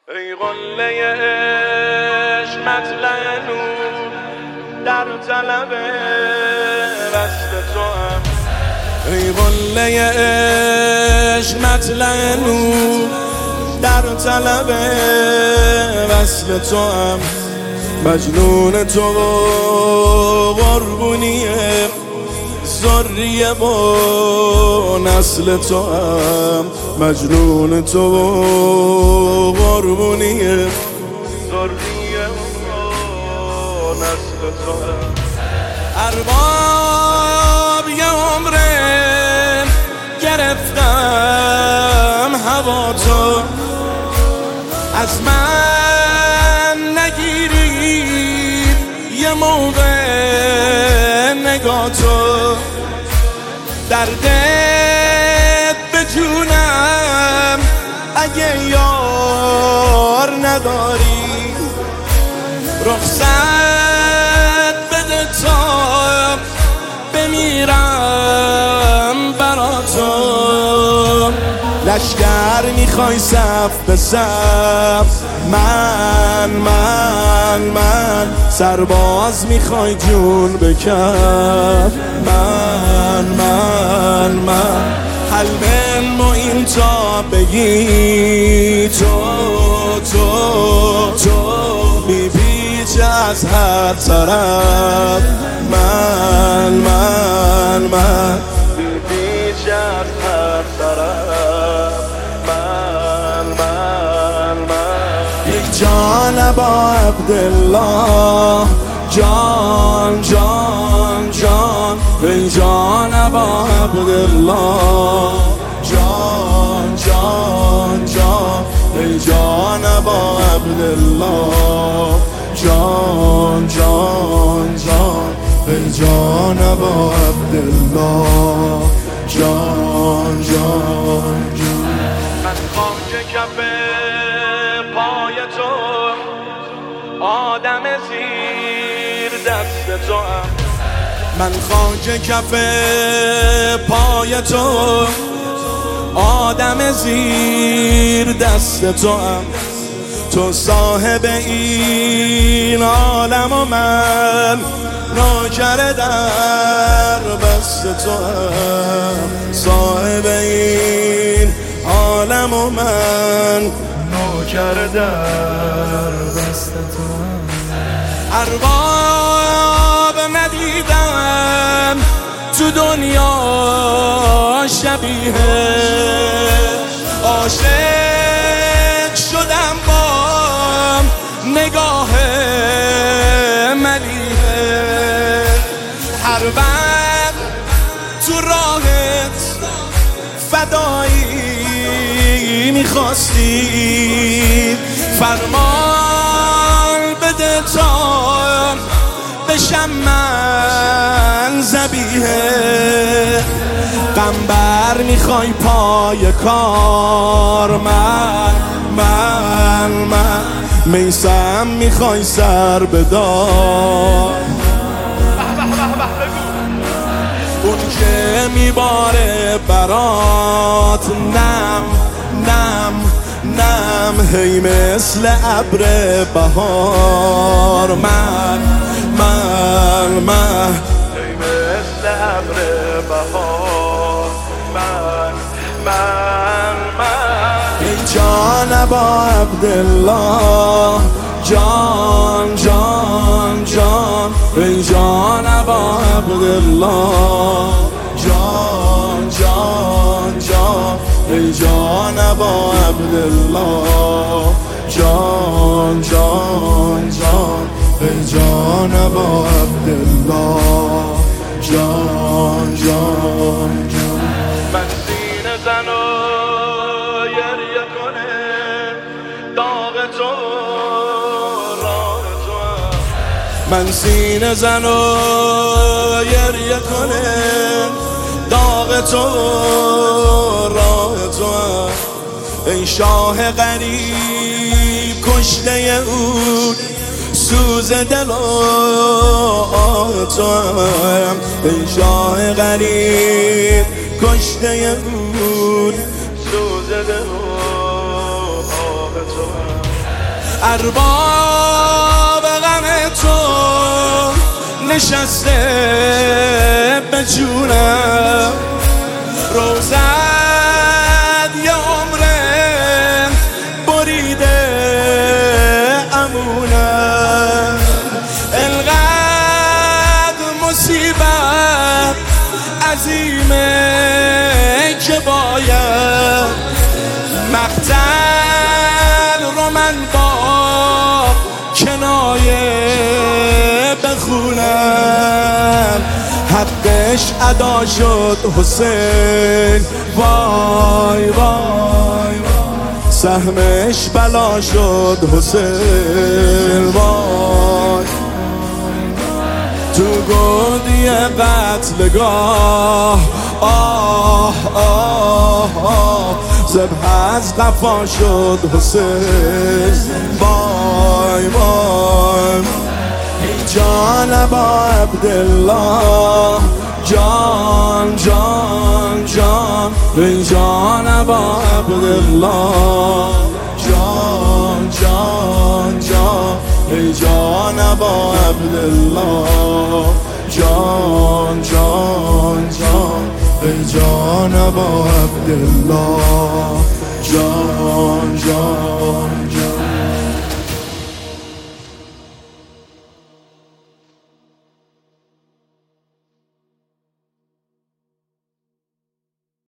ای قله عشق مطلع نور در طلب وصل توام. ای قله عشق مطلع نور در طلب وصل توام. مجنون تو و قربونی ذریه و نسل توام. مجنون تو و قربونی ذریه و نسل توام. ارباب یه عمره گرفتم هوا تو، از من نگیرید یه موقع نگاه تو. دردت به جونم اگه یار نداری، رخصت بده تا بمیرم برا تو. لشگر میخوای صف به صف، من سرباز میخوای جون بکف. من حلم ما این تا بگی تو میپیچه از هر طرف. من میپیچه از هر طرف. یک جان با عبدالله، جان ای جان با عبدالله، جان ای جان با عبدالله، جان ای جان با عبدالله، جان من خاک کف پای تو، آدم زیر دست توام. من خاک کف پای تو، آدم زیر دست توام. تو صاحب این عالم و من نوکر در بست توام. صاحب این عالم و من نوکر در بست توام. ارباب ندیدم تو دنیا شبیه، عاشق شدم با نگاه ملیحه. هر وقت تو راهت فدایی میخواستی، فرمان بده تا بشم من ذبیحه. قنبر میخوای پای کار، من میسم میخوای سر بدار. اون که میباره برات نم هی مثل ابر بهار. من هی مثل ابر بهار. ای جان با عبدالله، جان ای جان با عبدالله، جان ای جان با عبدالله، جان ای جان با عبدالله، جان من سینه زن و گریه کنه داغ تو راه تو. من سینه زن و گریه کنه داغ تو راه تو. ای شاه غریب کشته اون سوز دل و آه توام. ای شاه غریب کشته اون سوز دل و آه توام. ارباب غم تو نشسته به جونم، روزت یه عمره بریده امونم. انقدر مصیبت عظیمه که باید مقتل رو من با کنایه بخونم. حقش ادا شد حسین، وای وای سهمش بلا شد حسین، وای تو گودی قتلگاه آه آه آه ذبح از قفا شد حسین، وای وای جان ابا عبدالله، جان جان جان ای جان ابا عبدالله، جان جان جان ای جان ابا عبدالله، جان جان جان ای جان ابا عبدالله، جان جان